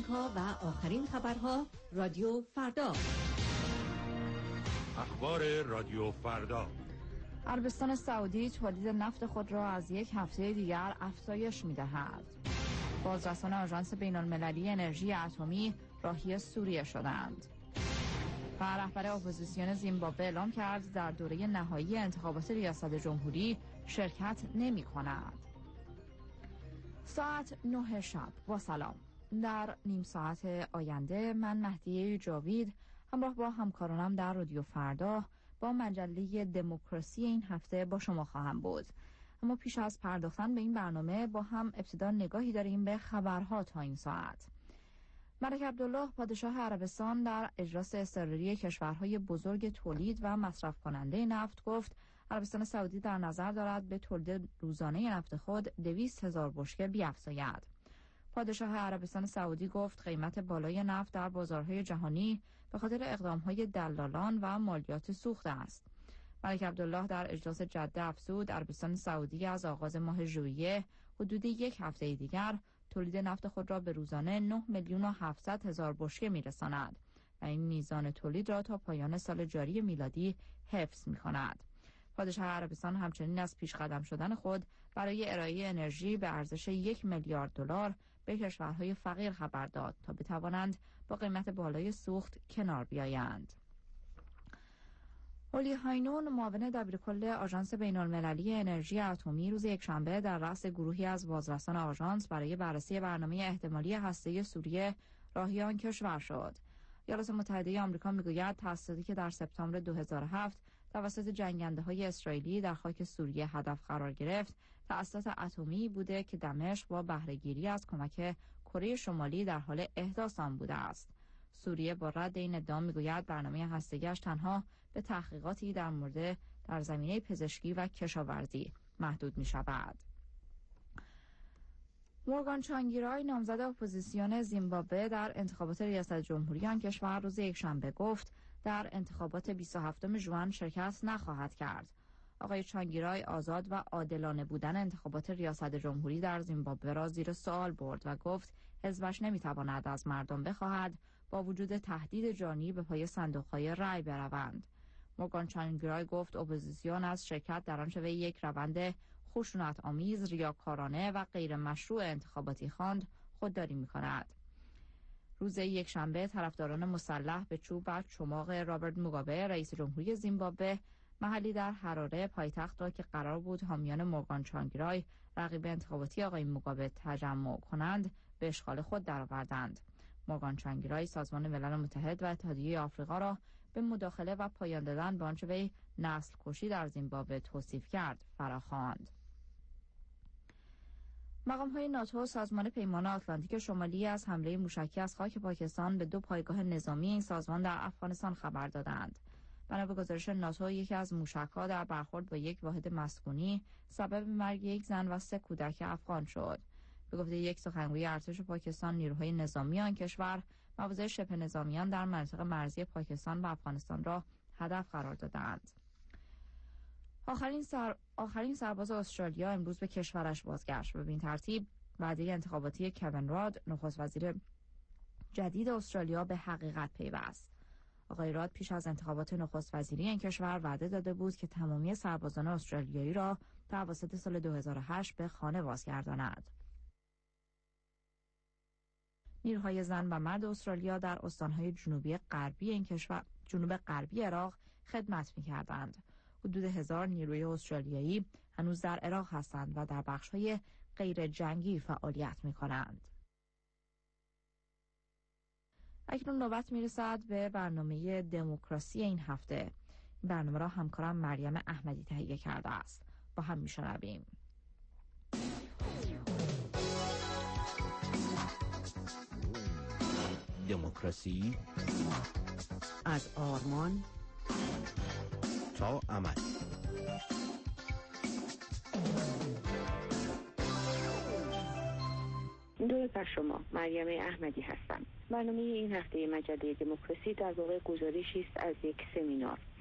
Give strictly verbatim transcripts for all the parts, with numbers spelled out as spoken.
ها و آخرین خبرها رادیو فردا. اخبار رادیو فردا. عربستان سعودی تولید نفت خود را از یک هفته دیگر افزایش می‌دهد. بازرسان آژانس بین‌المللی انرژی اتمی راهی سوریه شدند. و رهبر اپوزیسیون زیمبابوه اعلام کرد در دوره نهایی انتخابات ریاست جمهوری شرکت نمی‌کند. ساعت نه شب. با سلام. در نیم ساعت آینده من مهدیه جاوید همراه با همکارانم در رادیو فردا با مجله دموکراسی این هفته با شما خواهم بود. اما پیش از پرداختن به این برنامه با هم ابتدا نگاهی داریم به خبرها تا این ساعت. ملک عبدالله پادشاه عربستان در اجلاس اضطراری کشورهای بزرگ تولید و مصرف کننده نفت گفت عربستان سعودی در نظر دارد به تولید روزانه نفت خود دویست هزار بشکه بیفزاید. پادشاه عربستان سعودی گفت قیمت بالای نفت در بازارهای جهانی به خاطر اقدامهای دلالان و مالیات سوخت است. ملک عبدالله در اجلاس جده افزود عربستان سعودی از آغاز ماه ژوئیه حدود یک هفته دیگر تولید نفت خود را به روزانه نه میلیون و هفتصد هزار بشکه میرساند و این میزان تولید را تا پایان سال جاری میلادی حفظ می‌کند. پادشاه عربستان همچنین از پیش قدم شدن خود برای ارائه انرژی به ارزش یک میلیارد دلار به کشورهای فقیر خبر داد تا بتوانند با قیمت بالای سوخت کنار بیایند. اولی هاینون معاون دبیرکل آژانس بین‌المللی انرژی اتمی روز یکشنبه در رأس گروهی از بازرسان آژانس برای بررسی برنامه احتمالی هسته‌ای سوریه راهی آن کشور شد. ایالات متحده آمریکا میگوید تأسیسی که در سپتامبر دو هزار و هفت توسط جنگنده‌های اسرائیلی در خاک سوریه هدف قرار گرفت، تأسیسات اتمی بوده که دمشق با بهره‌گیری از کمک کره شمالی در حال احداث آن بوده است. سوریه با رد این ادعا میگوید برنامه هسته‌ای‌اش تنها به تحقیقاتی در مورد در زمینه پزشکی و کشاورزی محدود می‌شود. مورگان چانگیرای نامزد اپوزیسیون زیمبابوه در انتخابات ریاست جمهوری آن کشور روز یکشنبه گفت در انتخابات بیست و هفتم ژوئن شرکت نخواهد کرد. آقای چانگیرای آزاد و عادلانه بودن انتخابات ریاست جمهوری در زیمبابوه را زیر سوال برد و گفت حزبش نمیتواند از مردم بخواهد با وجود تهدید جانی به پای صندوق‌های رای بروند. مورگان چانگیرای گفت اپوزیسیون از شرکت در آن شبه یک روند خشونت آمیز، ریاکارانه و غیر مشروع انتخاباتی خواند خودداری می‌کند. روز یکشنبه طرفداران مسلح به چوب و چماق رابرت موگابه رئیس جمهوری زیمبابوه محلی در حراره پایتخت را که قرار بود حامیان مورگان چانگیرای رقیب انتخاباتی آقای موگابه تجمع کنند به اشغال خود درآوردند. مورگان چانگیرای سازمان ملل متحد و اتحادیه آفریقا را به مداخله و پایان دادن به آنچه وی نسل کشی در زیمبابوه توصیف کرد فراخواند. مقام‌های ناتو سازمان پیمان آتلانتیک شمالی از حمله موشکی از خاک پاکستان به دو پایگاه نظامی این سازمان در افغانستان خبر دادند. بنا به گزارش ناتو یکی از موشک‌ها در برخورد با یک واحد مسکونی سبب مرگ یک زن و سه کودک افغان شد. به گفته یک سخنگوی ارتش پاکستان نیروهای نظامی آن کشور مواضع شبه نظامیان در منطقه مرزی پاکستان و افغانستان را هدف قرار دادند. آخرین سر... آخرین سرباز استرالیا امروز به کشورش بازگشت و به این ترتیب وعده انتخاباتی کوین راد نخست وزیر جدید استرالیا به حقیقت پیوست. آقای راد پیش از انتخابات نخست وزیری این کشور وعده داده بود که تمامی سربازان استرالیایی را در اواسط سال دو هزار و هشت به خانه بازگرداند. نیروهای زن و مرد استرالیا در استانهای جنوبی غربی این کشور جنوب غربی عراق خدمت می‌کردند. حدود هزار نیروی استرالیایی هنوز در عراق هستند و در بخش‌های غیر جنگی فعالیت می‌کنند. اکنون نوبت می‌رسد به برنامه دموکراسی این هفته. این برنامه را همکارم مریم احمدی تهیه کرده است. با هم می‌شنویم. دموکراسی از آرمان تا عمل. درود بر شما. مریم احمدی هستم. برنامه این هفته مجله دموکراسی در واقع گزارشی است از یک سمینار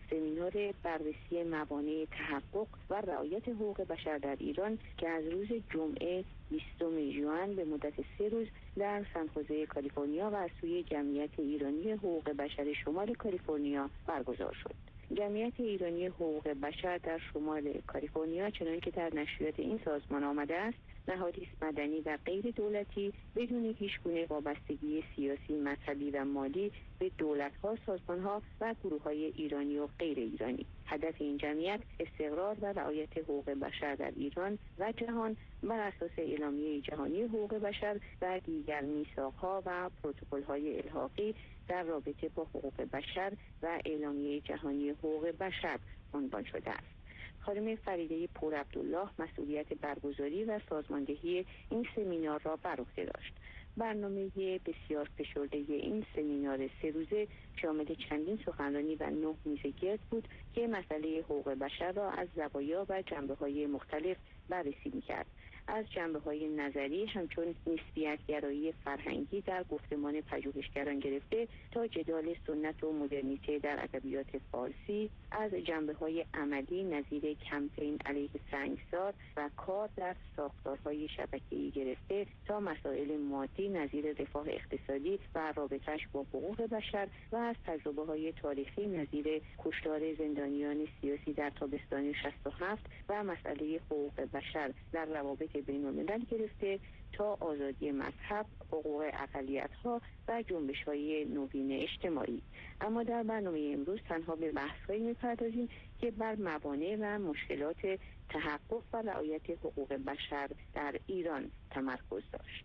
سمینار بررسی موانع تحقق و رعایت حقوق بشر در ایران که از روز جمعه بیستم ژوئن به مدت سه روز در سن‌خوزه کالیفرنیا و از سوی جمعیت ایرانی حقوق بشر شمال کالیفرنیا برگزار شد. جمعیت ایرانی حقوق بشر در شمال کالیفرنیا چنانکه که در نشریات این سازمان آمده است، نهادی است مدنی و غیر دولتی بدون هیچگونه وابستگی سیاسی، مذهبی و مالی به دولت‌ها، سازمان‌ها و گروه‌های ایرانی و غیر ایرانی. هدف این جمعیت استقرار و رعایت حقوق بشر در ایران و جهان بر اساس اعلامیه جهانی حقوق بشر و دیگر میثاق‌ها و پروتکل‌های الحاقی در رابطه با حقوق بشر و اعلامیه جهانی حقوق بشر عنوان شده است. خانم فریده پورعبدالله مسئولیت برگزاری و سازماندهی این سمینار را بر عهده داشت. برنامه بسیار فشرده این سمینار سه روزه شامل چندین سخنرانی و نه میز گرد بود که مسئله حقوق بشر را از زوایا و جنبه‌های مختلف بررسی می‌کرد. از جنبه‌های نظری همچون نسبیت گرایی فرهنگی در گفتمان پژوهشگران گرفته تا جدال سنت و مدرنیته در ادبیات فارسی، از جنبه‌های عملی نظیر کمپین علیه سنگسار و کار در ساختارهای شبکه‌ای گرفته تا مسائل مادی نظیر رفاه اقتصادی و رابطه‌اش با حقوق بشر و از تجربه‌های تاریخی نظیر کشتار زندانیان سیاسی در تابستان شصت و هفت و مسئله حقوق بشر در روابط بین‌الملل گرفته تا آزادی مذهب، حقوق اقلیت‌ها و جنبش‌های نوین اجتماعی. اما در برنامه امروز تنها به بحث‌هایی می‌پردازیم که بر موانع و مشکلات تحقق و رعایت حقوق بشر در ایران تمرکز داشت.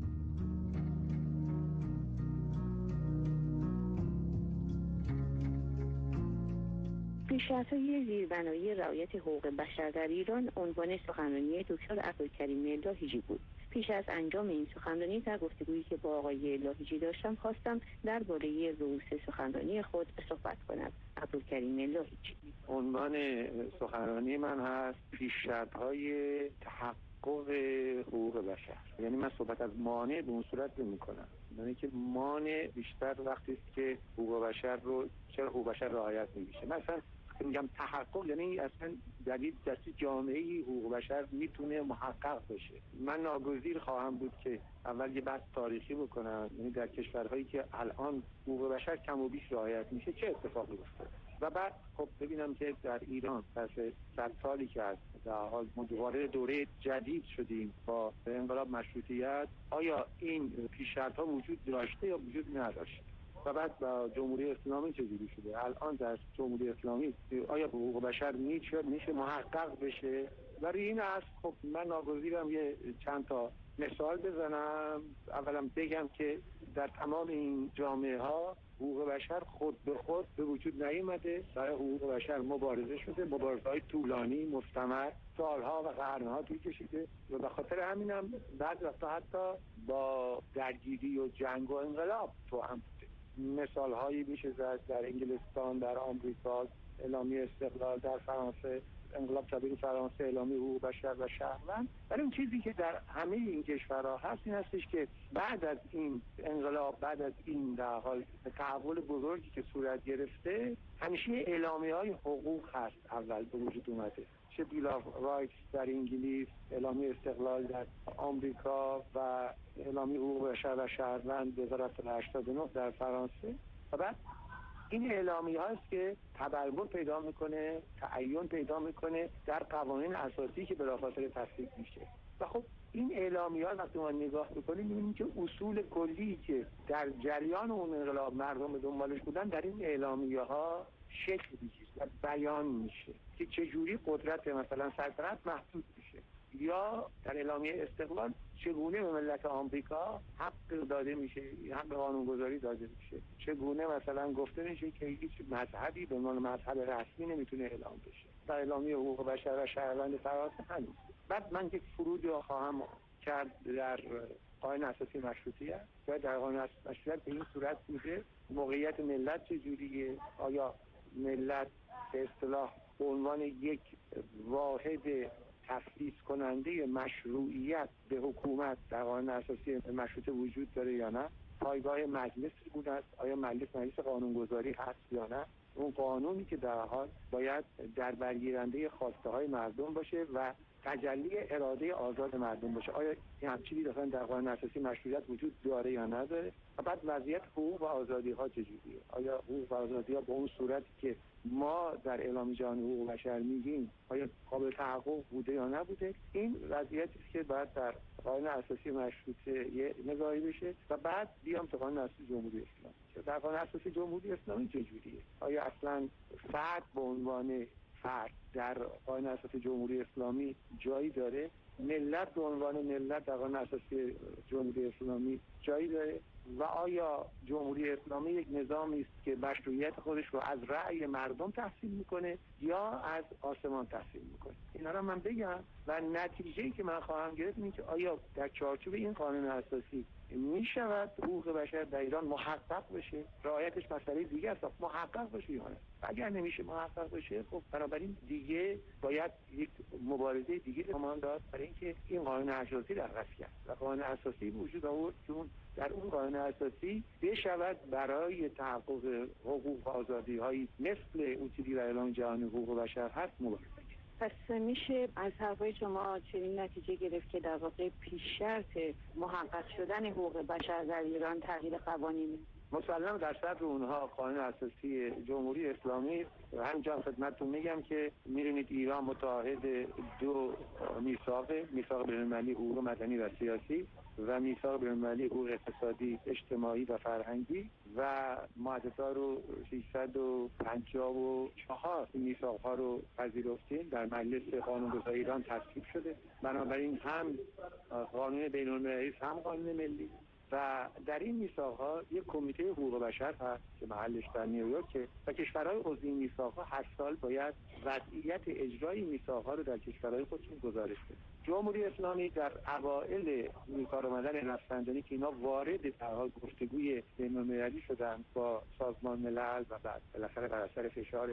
پیشرفت‌های زیربنایی رعایت حقوق بشر در ایران عنوان سخنرانی دکتر عبدالکریم لاهیجی بود. پیش از انجام این سخنرانی در گفتگویی که با آقای لاهیجی داشتم خواستم درباره رؤوس سخنرانی خود صحبت کنم. عبدالکریم لاهیجی. عنوان سخنرانی من هست پیشرفت‌های تحقق حقوق بشر. یعنی من صحبت از مانع به اون صورت نمی‌کنم. یعنی که مانع بیشتر وقتی است که حقوق بشر رو چرا حقوق بشر رعایت نمیشه. مثلا میگم تحقق یعنی اصلا دلیل دستی جامعه‌ای حقوق بشر میتونه محقق بشه. من ناگزیر خواهم بود که اول یه بحث تاریخی بکنم، یعنی در کشورهایی که الان حقوق بشر کم و بیش رعایت میشه چه اتفاقی افتاده و بعد خب ببینم که در ایران پس صد سالی که هست در حال ما دوباره دوره جدید شدیم با انقلاب مشروطیت، آیا این پیشرفت‌ها وجود داشته یا وجود نداشته و بعد با جمهوری اسلامی چجوری شده؟ الان در جمهوری اسلامی آیا حقوق بشر میشه میشه محقق بشه؟ برای این است خب من ناگزیرم یه چند تا مثال بزنم. اولا بگم که در تمام این جامعه ها حقوق بشر خود به خود به وجود نیامده، برای حقوق بشر مبارزه شده، مبارزه‌های طولانی مستمر سالها و قرنها طول کشیده و به خاطر همینم بعد وقتا حتی با درگیری و جنگ و انقلاب تو هم بوده. مثال هایی میشه زد در انگلستان، در آمریکا اعلامیه استقلال، در فرانسه انقلاب کبیر فرانسه اعلامیه حقوق بشر و شهروند. ولی اون چیزی که در همه این کشورها هست این هستش که بعد از این انقلاب، بعد از این در حال تحول بزرگی که صورت گرفته، همیشه اعلامیه های حقوق هست اول به وجود اومده، چه بیل آف رایتس در انگلیس، اعلامیه استقلال در آمریکا و اعلامیه حقوق بشر و شهروند هزار و هفتصد و هشتاد و نه در فرانسه. و بعد این اعلامیه هاست که تبلور پیدا میکنه، تعین پیدا میکنه در قوانین اساسی که بلافاصله تصویب میشه. و خب این اعلامیه ها وقتی ما نگاه میکنیم میبینیم که اصول کلی که در جریان اون انقلاب مردم به دنبالش بودن در این اعلامیه ها شکل میگیره و بیان میشه که چجوری قدرت مثلا سلطنت محدود میشه، یا در اعلامیه استقلال چگونه به ملت آمریکا حق داده میشه، حق قانونگذاری داده میشه، چگونه مثلا گفته میشه که هیچ مذهبی به عنوان مذهب رسمی نمیتونه اعلام بشه. در اعلامیه حقوق بشر و شهروند فرانسه همین. بعد من یک فرودی رو خواهم کرد در قانون اساسی مشروطیت و در قانون اساسی مشروطیت به این صورت بوده موقعیت ملت چجوریه، آیا ملت به اصطلاح به عنوان یک واحد تفویض کننده مشروعیت به حکومت در قانون اساسی مشروطه وجود داره یا نه، پایگاه مجلس بود است، آیا مجلس مجلس قانونگذاری هست یا نه، اون قانونی که در حال باید در برگیرنده خواسته های مردم باشه و تجلی اراده آزاد مردم باشه. آیا این همچینی مثلا در قانون اساسی مشروعیت وجود داره یا نداره؟ و بعد وضعیت حقوق و آزادی ها چجوریه؟ آیا حقوق و آزادی ها به اون صورتی که ما در اعلام جهانی حقوق بشر میگیم آیا قابل تحقق بوده یا نبوده؟ این وضعیتی است که باید در قانون اساسی مشروطه یه نگاهی بشه و بعد بیام تا قانون اساسی جمهوری اسلامی. در قانون اساسی جمهوری اسلامی چجوریه؟ آیا اصلا فرد به عنوان فرد در قانون اساسی جمهوری اسلامی جایی داره؟ ملت به عنوان ملت در قانون اساسی جمهوری اسلامی جایی داره؟ و آیا جمهوری اسلامی یک نظامی است که مشروعیت خودش رو از رأی مردم تحصیل میکنه یا از آسمان تحصیل میکنه؟ اینا رو من بگم و نتیجه‌ای که من خواهم گرفت اینه که آیا در چارچوب این قانون اساسی می شود حقوق بشر در ایران محقق بشه؟ رعایتش مسئله دیگه است، محقق بشه یا نه؟ اگر نمیشه محقق بشه خب بنابراین دیگه باید یک مبارزه دیگه تمام داد برای اینکه این قانون اساسی در رأس کرد و قانون اساسی وجود آورد که در اون قانون اساسی بشود برای تحقق حقوق و آزادی هایی مثل اون چیزی در اعلام جهانی حقوق بشر هست مبارزه. پس میشه از حرفای شما چنین نتیجه گرفت که در واقع پیش شرط محقق شدن حقوق بشر در ایران تغییر قوانین مسلم در صدر اونها قانون اساسی جمهوری اسلامی. همینجا خدمتتون میگم که می‌بینید ایران متعهد دو میثاق، میثاق بین‌المللی حقوق مدنی و سیاسی و میثاق بین‌المللی حقوق اقتصادی، اجتماعی و فرهنگی و ماده رو سیصد و پنجاه و چهار میثاق‌ها رو پذیرفتیم در مجلس قانونگذاری ایران تصویب شده. بنابراین هم قانون بین‌المللی هم قانون ملی و در این میثاق‌ها یک کمیته حقوق بشر هست که محلش در نیویورک و کشورهای عضو این میثاق‌ها هر سال باید وضعیت اجرای میثاق‌ها رو در کشورهای خودشون گزارش بده. جمهوری اسلامی در اوائل کار آمدن رفسنجانی که اینا وارد در حال گفتگوی بین‌المللی شدن با سازمان ملل و بعد بالاخره بر اثر فشار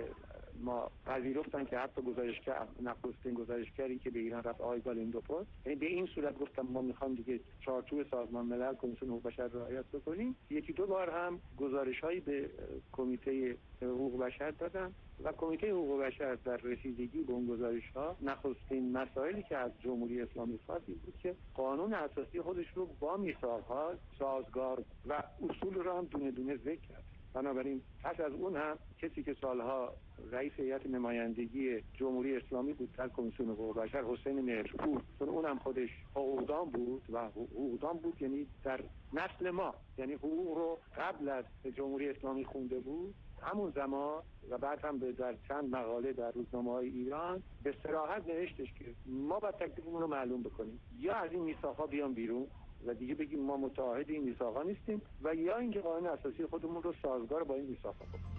ما پذیرفتن که حتی گزارشگر نخستین گزارشگری که به ایران رفت آقای گالیندوپوس، یعنی به این صورت گفتم ما می‌خوام دیگه چارچوب سازمان ملل کمیسیون حقوق بشر رعایت بکنیم. یکی دو بار هم گزارش‌هایی به کمیته حقوق بشر دادن و کمیته حقوق بشر در رسیدگی به اون گزارش‌ها نخستین مسائلی که از جمهوری اسلامی خواست این بود که قانون اساسی خودش رو با میثاق‌ها سازگار و اصول رو هم دونه دونه ذکر کرد. بنابراین پس از اون هم کسی که سالها رئیس هیئت نمایندگی جمهوری اسلامی بود در کمیسیون حقوق بشر، حسین مهرپور، چون اونم خودش حقوقدان بود و حقوقدان بود یعنی در نسل ما، یعنی حقوق رو قبل از جمهوری اسلامی خونده بود همون زمان و بعد هم در چند مقاله در روزنامه‌های ایران به صراحت نوشتش که ما باید تکلیفمون رو معلوم بکنیم، یا از این میثاق‌ها بیان بیرون و دیگه بگیم ما متعهد این میثاق‌ها نیستیم و یا اینکه قانون اساسی خودمون رو سازگار با این میثاق‌ها بکنیم.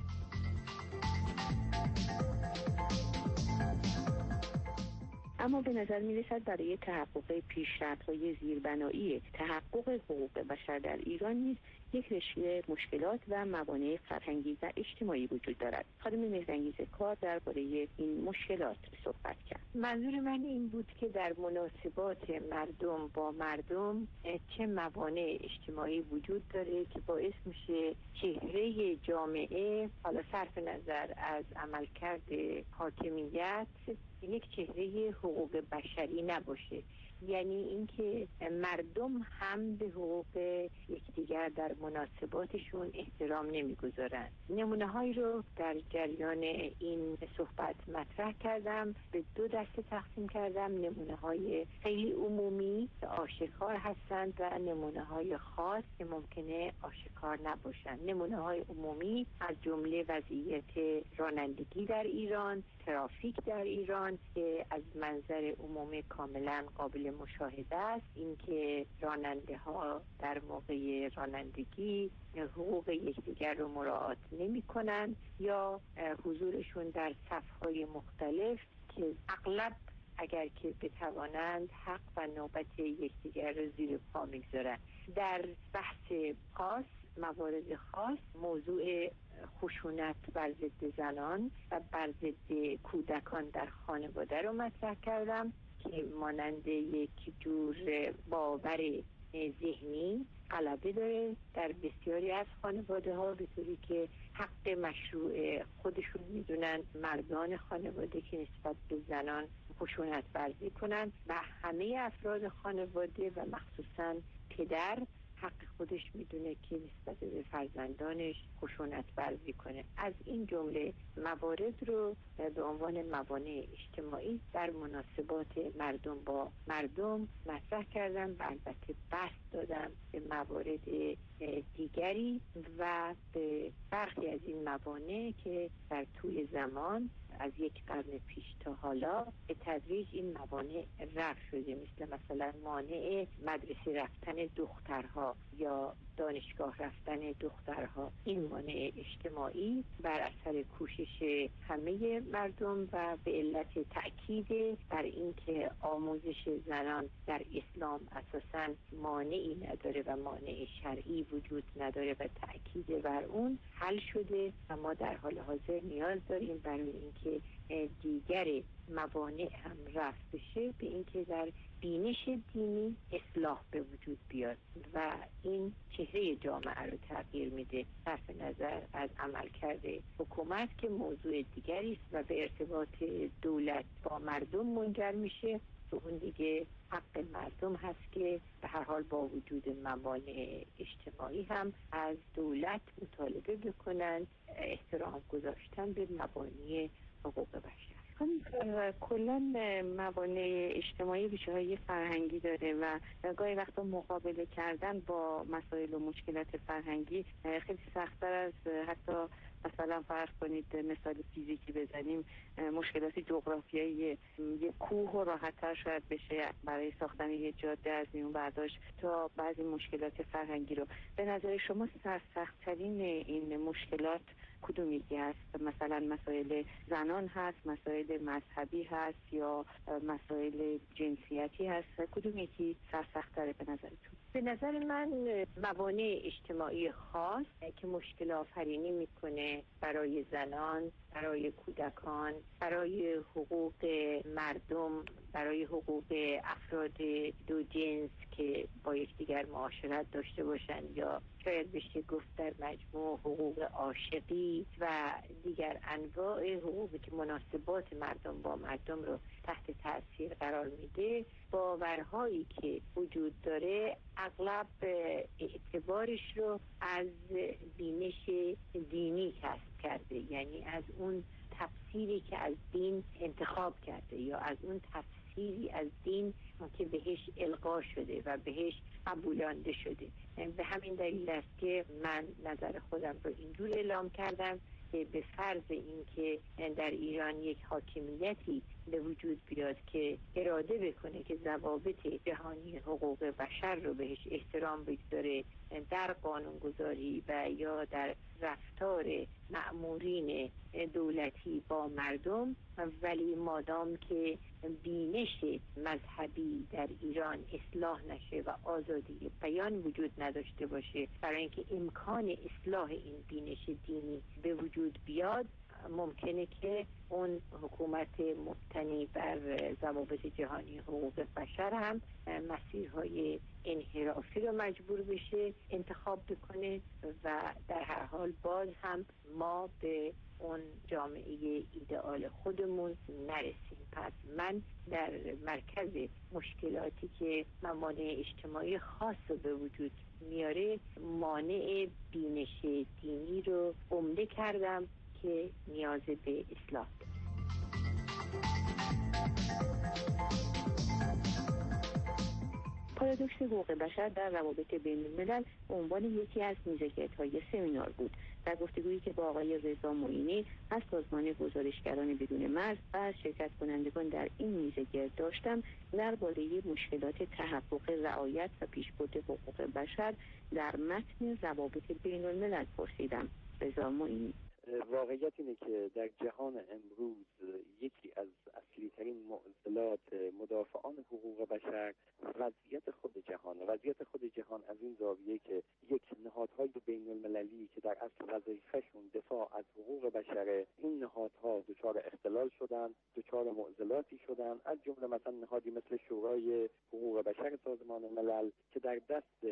اما به نظر می‌رسد برای تحقق پیشرفت‌های زیربنایی تحقق حقوق بشر در ایران نیز یک رشته مشکلات و موانع فرهنگی و اجتماعی وجود دارد. خانم مهرانگیز کار درباره این مشکلات صحبت کرد. منظور من این بود که در مناسبات مردم با مردم چه موانع اجتماعی وجود داره که باعث میشه چهره جامعه، حالا صرف نظر از عملکرد حاکمیت، یک چهره حقوق بشری نباشه. یعنی اینکه مردم هم به حقوق یکدیگر در مناسباتشون احترام نمیگذارن. نمونه هایی رو در جریان این صحبت مطرح کردم، به دو دسته تقسیم کردم. نمونه های خیلی عمومی آشکار هستند و نمونه های خاص که ممکنه آشکار نباشن. نمونه های عمومی از جمله وضعیت رانندگی در ایران، ترافیک در ایران که از منظر عمومی کاملا قابل مشاهده است، اینکه راننده ها در موقع رانندگی حقوق یکدیگر رو مراعات نمی کنن یا حضورشون در صف‌های مختلف که اغلب اگر که بتوانند حق و نوبت یکدیگر رو زیر پا میگذارن. در بحث خاص، موارد خاص، موضوع خشونت بر ضد زنان و بر ضد کودکان در خانواده رو مطرح کردم که مانند یک جور باور ذهنی غلبه داره در بسیاری از خانواده ها، به طوری که حق مشروع خودشون میدونن مردان خانواده که نسبت به زنان خشونت ورزی کنن و همه افراد خانواده و مخصوصا پدر حق خودش میدونه که نسبت به فرزندانش خشونت ورزی کنه. از این جمله موارد رو به عنوان موانع اجتماعی در مناسبات مردم با مردم مطرح کردم و البته بسط دادم به موارد دیگری و به برخی از این موانع که در طول زمان از یک قرن پیش تا حالا به تدریج این موانع رفع شده، مثل مثلا مانع مدرسه رفتن دخترها یا دانشگاه رفتن دخترها. این مانع اجتماعی بر اثر کوشش همه مردم و به علت تأکید بر اینکه آموزش زنان در اسلام اساساً مانعی نداره و مانع شرعی وجود نداره و تأکید بر اون حل شده و ما در حال حاضر نیاز داریم برای اینکه دیگر موانع هم رفع بشه به اینکه در بینش دینی اصلاح به وجود بیاد و این چهره جامعه رو تغییر میده، صرف نظر از عملکرد حکومت که موضوع دیگری است و به ارتباط دولت با مردم منجر میشه. اون دیگه حق مردم هست که به هر حال با وجود موانع اجتماعی هم از دولت مطالبه بکنن احترام گذاشتن به مبانی حقوق بشر. کلا موانع اجتماعی ریشه‌های فرهنگی داره و گاهی وقتا مقابله کردن با مسائل و مشکلات فرهنگی خیلی سخت‌تر از حتی مثلا فرض کنید مثال فیزیکی بزنیم، مشکلات جغرافیایی یک کوه و راحت‌تر شاید بشه برای ساختن یک جاده از میون برداشت تا بعضی مشکلات فرهنگی رو. به نظر شما سرسخت‌ترین این مشکلات کدوم یکی هست؟ مثلا مسائل زنان هست، مسائل مذهبی هست یا مسائل جنسیتی هست؟ کدوم یکی سرسخت‌تره به نظرتون؟ به نظر من موانع اجتماعی خاص که مشکل آفرینی میکنه برای زنان، برای کودکان، برای حقوق مردم، برای حقوق افراد دو جنس که با یکدیگر معاشرت داشته باشن یا شاید بشه گفت در مجموع حقوق عاشقی و دیگر انواع حقوقی که مناسبات مردم با مردم رو تحت تاثیر قرار میده، باورهایی که وجود داره اغلب اعتبارش رو از بینش دینی کسب کرده، یعنی از اون تفسیری که از دین انتخاب کرده یا از اون تفسیری از دین که بهش القا شده و بهش قبولانده شده. به همین دلیل است که من نظر خودم رو اینجور اعلام کردم که به فرض اینکه در ایران یک حاکمیتی به وجود بیاد که اراده بکنه که ضوابط جهانی حقوق بشر رو بهش احترام بگذاره در قانونگذاری و یا در رفتار مأمورین دولتی با مردم، ولی مادام که بینش مذهبی در ایران اصلاح نشه و آزادی بیان وجود نداشته باشه برای اینکه امکان اصلاح این بینش دینی به وجود بیاد، ممکنه که اون حکومت مبتنی بر ضوابط جهانی حقوق بشر هم مسیرهای انحرافی رو مجبور بشه انتخاب بکنه و در هر حال باز هم ما به اون جامعه ایدئال خودمون نرسیم. پس من در مرکز مشکلاتی که موانع اجتماعی خاص رو به وجود میاره مانع بینش دینی رو عمده کردم که نیاز به اصلاح داره. پارادوکس حقوق بشر در روابط بین الملل به عنوان یکی از میزگردهای سمینار بود. در گفتگویی که با آقای رضا معینی از سازمان گزارشگران بدون مرز و از شرکت کنندگان در این میزگرد داشتم، درباره مشکلات تحقق رعایت و پیشبرد حقوق بشر در متن روابط بین الملل پرسیدم. رضا معینی: واقعیت اینه که در جهان امروز یکی از اصلی ترین معضلات مدافعان حقوق بشر وضعیت خود جهان وضعیت خود جهان از این زاویه که یک نهادهای بین المللی که در اصل وظیفه‌شون دفاع از حقوق بشره، این نهادها دچار اختلال شدن، دچار معضلاتی شدن، از جمله مثلا نهادی مثل شورای حقوق بشر سازمان ملل که در دست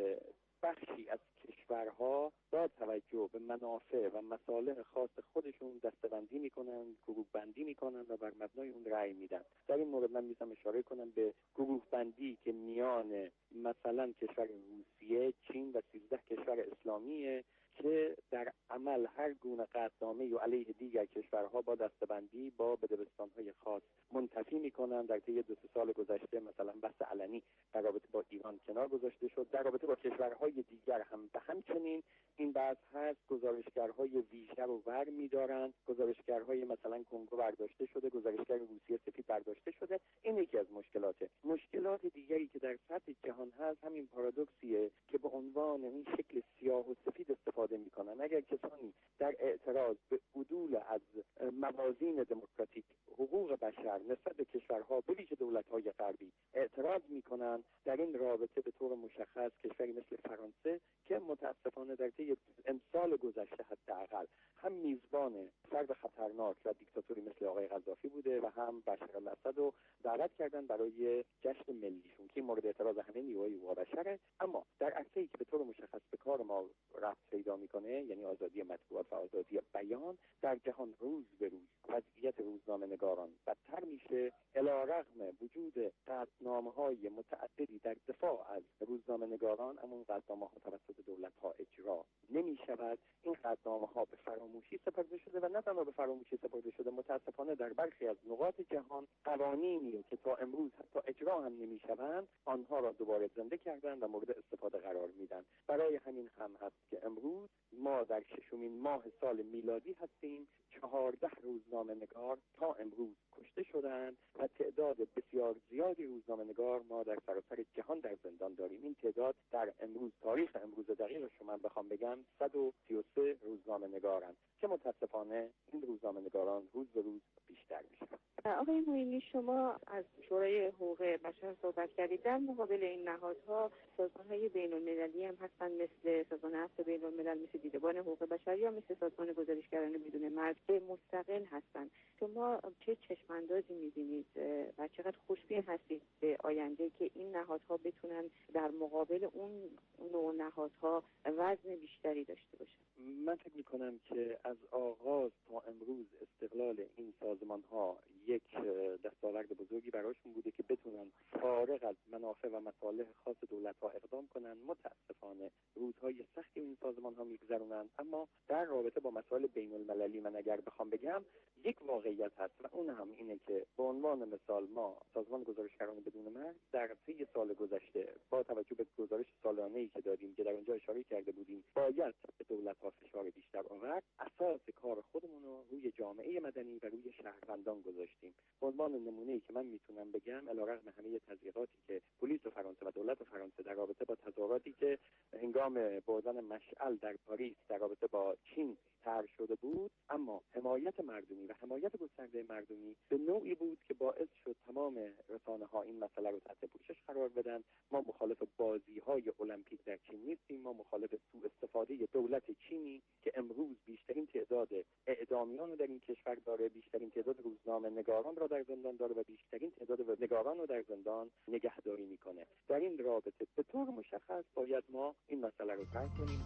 بخشی از کشورها با توجه به منافع و مصالح خاص خودشون دسته‌بندی میکنن، گروه بندی میکنن و بر مبنای اون رأی میدن. در این مورد من میتونم اشاره کنم به گروه بندی که میان مثلا کشور روسیه، چین و سیزده کشور اسلامیه که در عمل هر گونه قطعنامه‌ای علیه دیگر کشورها با دسته‌بندی با بدبستان‌های خاص منتفی می‌کنند. در طی دو سه سال گذشته مثلا بحث علنی در رابطه با ایران کنار گذاشته شد. در رابطه با کشورهای دیگر هم به همچنین این بحث هست. گزارشگرهای ویژه رو ور می‌دارند، گزارشگرهای مثلا کنگو برداشته شده، گزارشگر روسیه سفید برداشته شده. این یکی از مشکلاته. مشکلات دیگری که در سطح جهان هست همین پارادوکسیه که به عنوان این شکل سیاه و سفید استفاده میکنن. اگر کسانی در اعتراض به عدول از موازین دموکراتیک حقوق بشر نسبت به کشورها به ویژه دولت‌های غربی اعتراض میکنن، در این رابطه به طور مشخص کشوری مثل فرانسه که متاسفانه در طی امسال گذشته حداقل هم میزبان فرد خطرناک و دیکتاتوری مثل آقای قذافی بوده و هم بشار الاسد رو دعوت کردن برای جشن ملیشون که مورد اعتراض همه نیروهای حقوق بشره. اما در عکسی که به طور مشخص به کار ما رفت پیدا میکنه، یعنی آزادی مطبوعات و آزادی بیان، در جهان روز به روز وضعیت روزنامه‌نگاران بدتر میشه. علی‌رغم وجود قطعنامه‌های متعددی در دفاع از روزنامه‌نگاران، اما اون قطعنامه‌ها توسط دولت‌ها اجرا نمی‌شود. این قطعنامه‌ها به فراموشی سپرده شده و نه تنها به فراموشی سپرده شده، متأسفانه در برخی از نقاط جهان قوانینی که تا امروز حتی اجرا هم نمی‌شوند آنها را دوباره زنده کردند و مورد استفاده قرار میدن. برای همین هم هست که امروز ما در ششمین ماه سال میلادی هستیم. چهارده روزنامه‌نگار تا امروز کشته شدند و تعداد بسیار زیادی روزنامه‌نگار ما در سراسر جهان در زندان داریم. این تعداد در امروز، تاریخ امروز دقیق شما بخوام بگم، صد و سی و سه روزنامه‌نگارند که متاسفانه این روزنامه‌نگاران روز به روز بیشتر میشن. آقای معینی، شما از شورای حقوق بشر صحبت کردید. در مقابل این نهادها سازمان‌های بین‌المللی هم هستن، مثل سازمان عفو بین‌الملل، مثل دیدبان حقوق بشر یا مثل سازمان گزارشگران بدون مرز که مستقل هستند. شما چه چشم‌اندازی می‌بینید و چقدر خوشبین هستید به آینده که این نهادها بتونن در مقابل اون نوع نهادها وزن بیشتری داشته باشن؟ من فکر می‌کنم که از آغاز تا امروز استقلال این سازمان‌ها یک دستاورد بزرگی براشون بوده که بتونن فارغ از منافع و مصالح خاص دولت‌ها اقدام کنن. متأسفانه روزهای سختی این سازمان‌ها می‌گذرونن، اما در رابطه با مسائل بین‌المللی من اگر بخوام بگم یک واقعیت هست و اون هم اینه که به عنوان مثال ما سازمان گزارشگران بدون مرز در طی سال گذشته با توجه به گزارش سالانه‌ای که دادیم که در اونجا اشاره کرده بودیم باید به دولت‌ها فشار بیشتر آورد، اساس کار خودمون رو روی جامعه مدنی و روی شهروندان گذاشتیم. به عنوان نمونه‌ای که من میتونم بگم، علی‌رغم همه تضییقاتی که پلیس فرانسه و دولت فرانسه در رابطه با تظاهراتی که هنگام بردن مشعل در پاریس در رابطه با چین طرح شده بود، اما حمایت مردمی و حمایت گسترده مردمی به نوعی بود که باعث شد تمام رسانه‌ها این مسئله رو تحت پوشش قرار بدن. ما مخالف بازی‌های المپیک در چین نیستیم، ما مخالف سوء استفاده دولت چینی که امروز بیشترین تعداد اعدامیان رو در این کشور داره، بیشترین تعداد روزنامه‌نگاران را در زندان داره و بیشترین تعداد نگاران رو در زندان نگهداری میکنه. در این رابطه به طور مشخص باید ما این مسئله رو طرح کنیم.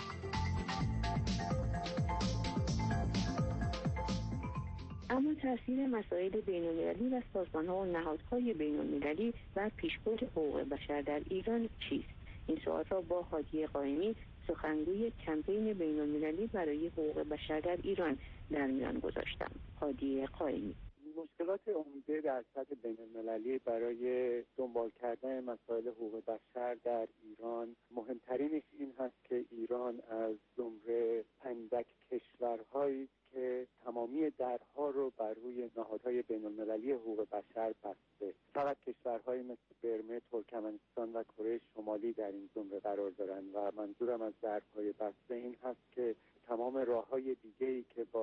اما تاثیر مسائل بین‌المللی و سازمان‌ها و نهادهای بین‌المللی و پیشبرد حقوق بشر در ایران چیست؟ این سوال را با هادی قائمی، سخنگوی کمپین بین‌المللی برای حقوق بشر در ایران در میان گذاشتم. هادی قائمی: مشکلات عمده در سطح بین‌المللی برای دنبال کردن مسائل حقوق بشر در ایران، مهمترینش این هست که ایران از زمره پنجک کشورهایی که تمامی درها رو بر روی نهادهای بین‌المللی حقوق بشر بسته. فقط کشورهایی مثل برمه، ترکمنستان و کره شمالی در این زمره قرار دارن و منظورم از درهای بسته این هست که تمام راه‌های دیگه‌ای که با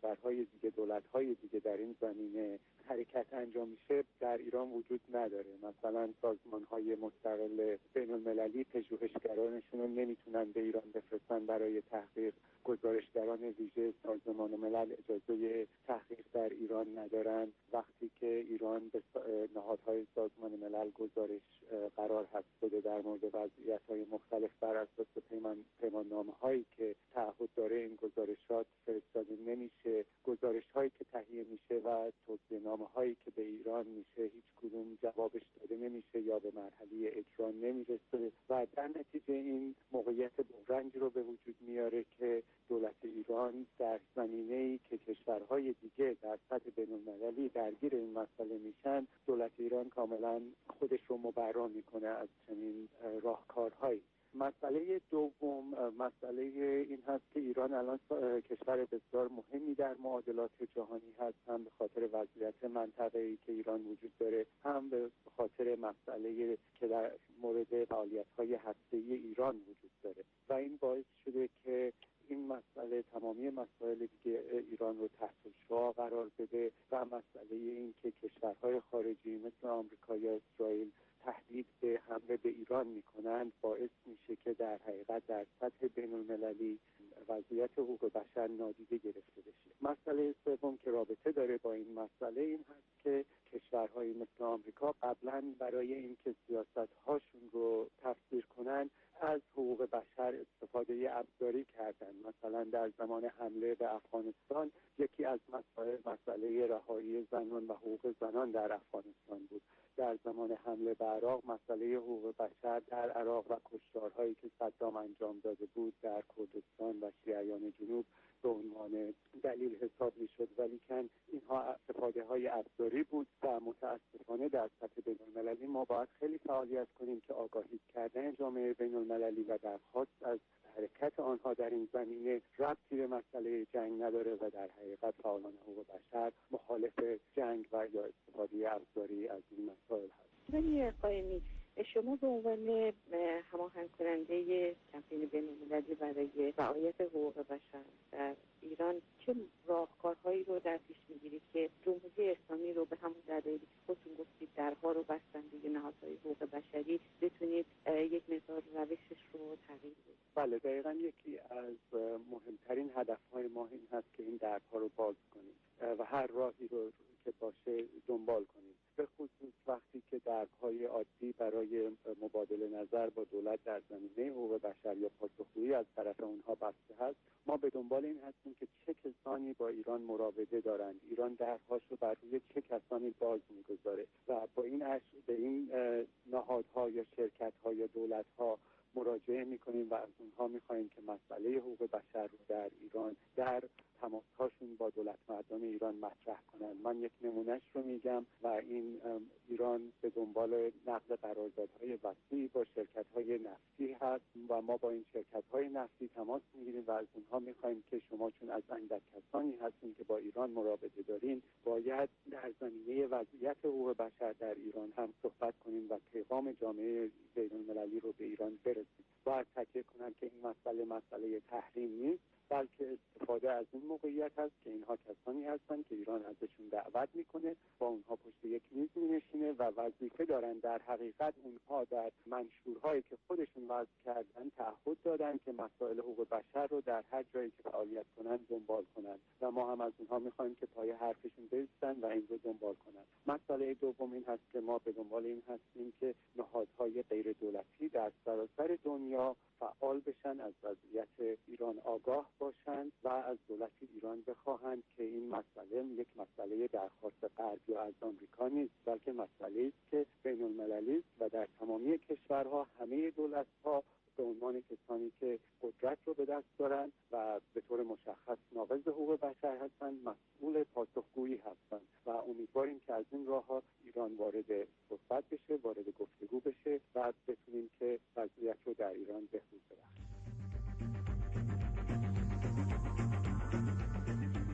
کشورهای دیگه، دولت‌های دیگه در این زمینه حرکت انجام میشه در ایران وجود نداره. مثلا سازمان‌های مستقل بین‌المللی پژوهشگرانشون رو نمیتونن به ایران بفرستن برای تحقیق. گزارشگران ویژه سازمان ملل اجازه تحقیق در ایران ندارن. وقتی که ایران به نهادهای سازمان ملل گزارش قرار هست بده در مورد وضعیت‌های مختلف بر اساس پیمان پیماننامه‌هایی که تعهد داره، این گزارشات فرستاده نمیشه. گزارش‌هایی که تهیه میشه و توصیه‌نامه‌هایی که به ایران میشه هیچ کدوم جوابش داده نمیشه یا به مرحله اجرا نمیرسه و در نتیجه این موقعیت بحرانی رو به وجود میاره که دولت ایران در زمینه‌ای که کشورهای دیگه در سطح بین‌المللی درگیر این مسئله میشن، دولت ایران کاملا خودش رو مبرا میکنه از چنین راهکارهایی. مسئله دوم مسئله این هست که ایران الان کشور بسیار مهمی در معادلات جهانی هست، هم به خاطر وضعیت منطقه‌ای که ایران وجود داره، هم به خاطر مسئله که در مورد فعالیت‌های هسته‌ای ایران وجود داره و این باعث شده که این مسئله تمامی مسائل دیگه ایران رو تحت شعاع قرار بده و مسئله این که کشورهای خارجی مثل آمریکا یا اسرائیل تهدید به حمله به ایران میکنند باعث میشه که در حقیقت در سطح بین‌المللی وضعیت حقوق بشر نادیده گرفته بشه. مسئله سوم که رابطه داره با این مسئله این هست که کشورهای مثل آمریکا قبلا برای اینکه سیاست‌هاشون رو تفسیر کنن از حقوق بشر استفاده ابزاری کردن. مثلا در زمان حمله به افغانستان یکی از مسائل مسئله رهایی زنان و حقوق زنان در افغانستان بود. در زمان حمله به عراق مسئله حقوق بشر در عراق و کشتارهایی که صدام انجام داده بود در کردستان و شیعیان جنوب به عنوان دلیل حساب میشد، ولیکن اینها استفاده های ابزاری بود و متاسفانه در سطح بین‌المللی ما باید خیلی فعالیت کنیم که آگاهی کردن جامعه بین‌المللی و درخواست از حرکت آنها در این زمینه ربطی به مسئله جنگ نداره و در حقیقت فعالان حقوق بشر مخالف جنگ و یا استفاده ابزاری از این مسائل هست. ولی قائمی، شما به عنوان هماهنگ کننده کمپین بین‌المللی برای رعایت حقوق بشر در ایران چه راهکارهایی رو در پیش میگیرید که جمهوری اسلامی رو به همون دلایلی که خودتون گفتید درها رو بستن دیگه نهادهای حقوق بشری بتونید یک مقدار روشش رو تغییر بدید؟ بله، دقیقاً یکی از مهمترین هدفهای ما این هست که این درها رو باز کنیم و هر راهی رو که باشه دنبال کنیم، به خصوص وقتی که درهای عادی برای مبادله نظر با دولت در زمینه حقوق بشر یا پاسخگویی از طرف اونها بسته هست. ما به دنبال این هستیم که چه کسانی با ایران مراوده دارند، ایران درهاش رو بر روی چه کسانی باز میگذاره و با این اش... به این نهادها یا شرکت‌ها یا دولت‌ها مراجعه میکنیم و از اونها میخوایم که مسئله حقوق بشر رو در ایران در تماسهاشون با دولت مردان ایران مطرح کنن. من یک نمونهش رو میگم و این ایران به دنبال نقض قراردادهای وسیعی با شرکت‌های نفتی هست و ما با این شرکت‌های نفتی تماس میگیریم و از اونها میخوایم که شما چون از اندک کسانی هستین که با ایران مراوده دارین، باید در زمینه وضعیت حقوق بشر در ایران هم صحبت کنیم و پیغام جامعه بین‌المللی رو به ایران برسید. باید تاکید کنم که این مسئله مسئله تحریم نیست، بلکه استفاده از این موقعیت هست که اینها کسانی هستند که ایران ازشون دعوت میکنه، با اونها پشت یک میز مینشینه و وظیفه دارن. در حقیقت اونها در منشورهایی که خودشون وضع کردن تعهد دادن که مسائل حقوق بشر رو در هر جایی که فعالیت کنن دنبال کنن و ما هم از اونها میخوایم که پای حرفشون بایستن و این رو دنبال کنن. مسئله دوم این هست که ما به دنبال این هستیم که نهادهای غیر دولتی در سراسر دنیا فعال بشن، از وضعیت ایران آگاه باشند و از دولت ایران بخواهند که این مسئله یک مسئله درخواست غرب یا از آمریکا نیست، بلکه مسئله است که بین المللی است و در تمامی کشورها همه دولت‌ها به عنوان کسانی که قدرت رو به دست دارند و به طور مشخص ناقض حقوق بشر هستند مسئول پاسخگویی هستند و امیدواریم که از این راه‌ها ایران وارد صحبت بشه، وارد گفتگو بشه و بتونیم که وضعیت رو در ایران بهبود بدیم.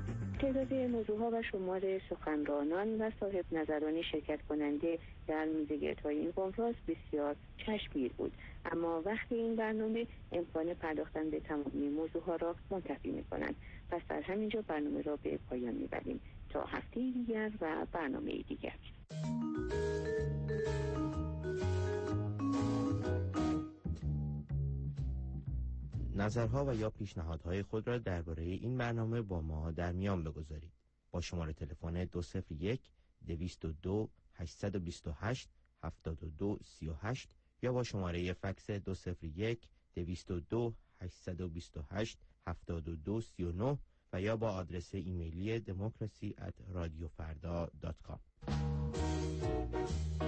تعداد موضوعها و شمار سخنرانان و صاحب نظران شرکت کننده در میزگردهای این کنفرانس بسیار چشمگیر بود، اما وقتی این برنامه امکان پرداختن به تمامی موضوعها را منتفی می‌کنند. پس در همینجا برنامه را به پایان می‌بریم تا هفته دیگر و برنامه دیگر. نظرها و یا پیشنهادهای خود را درباره این برنامه با ما در میان بگذارید. با شماره تلفن دو صفر یک دویست و دو هشتصد و بیست و هشت هفتاد و دو سی و هشت یا با شماره فکس دو صفر یک دویست و دو هشتصد و بیست و هشت هفتاد و دو سی و نه و یا با آدرس ایمیلی دموکراسی ات رادیو فردا دات کام.